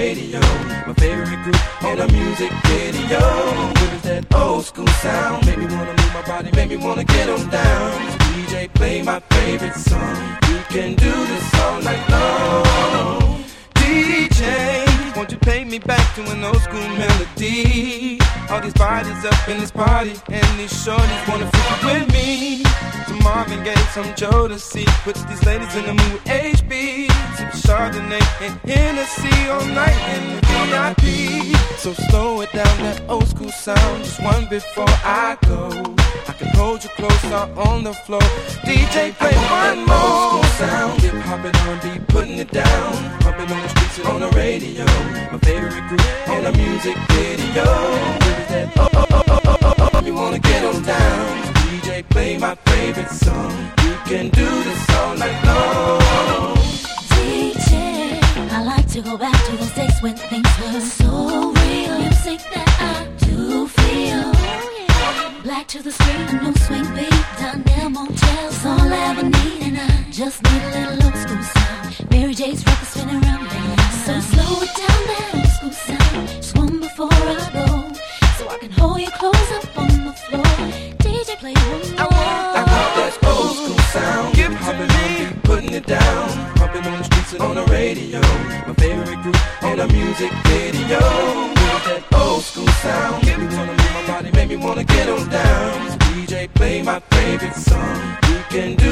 radio. My favorite group on a music video. With that old school sound, make me wanna move my body, make me wanna get on down. DJ, play my favorite song. We can do this all night long. DJ, won't you play me back to an old school melody? All these bodies up in this party, and these shorties wanna freak with me. To Marvin Gaye, some Jodeci, put these ladies in the mood with HB. Some Chardonnay and Hennessy all night in the VIP. So slow it down, that old school sound, just one before I go. I can hold you close out on the floor. DJ, play one more. Old school sound, hip hop and R&B, putting it down. Pumping on the streets and on the radio. My favorite group on a music video. With that you wanna get on down. DJ, play my favorite song. We can do this all night long. DJ, I like to go back to those days when things were so real. Music that I do feel. Black to the street, a new swing beat. Down there, motels, all I ever need. And I just need a little old school sound. Mary J's record spinning around me. So slow it down, that old school sound. Just one before I go, so I can hold you close up on the floor. DJ, play one more. I want that old school sound. Give it to me, putting it down. Pumping on the streets and on the radio. My favorite group on a music video. With that old school sound. Give me wanna move my body, make me wanna get on down. So DJ, play my favorite song. We can do